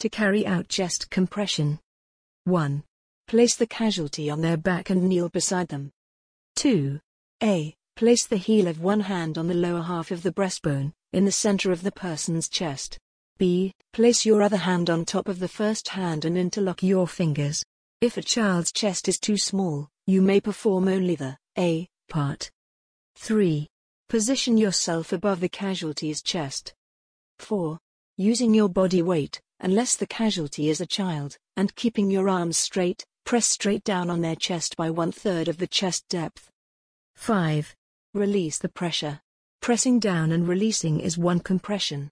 To carry out chest compression. 1. Place the casualty on their back and kneel beside them. 2. A. Place the heel of one hand on the lower half of the breastbone, in the center of the person's chest. B. Place your other hand on top of the first hand and interlock your fingers. If a child's chest is too small, you may perform only the A part. 3. Position yourself above the casualty's chest. 4. Using your body weight, unless the casualty is a child, and keeping your arms straight, press straight down on their chest by 1/3 of the chest depth. 5. Release the pressure. Pressing down and releasing is one compression.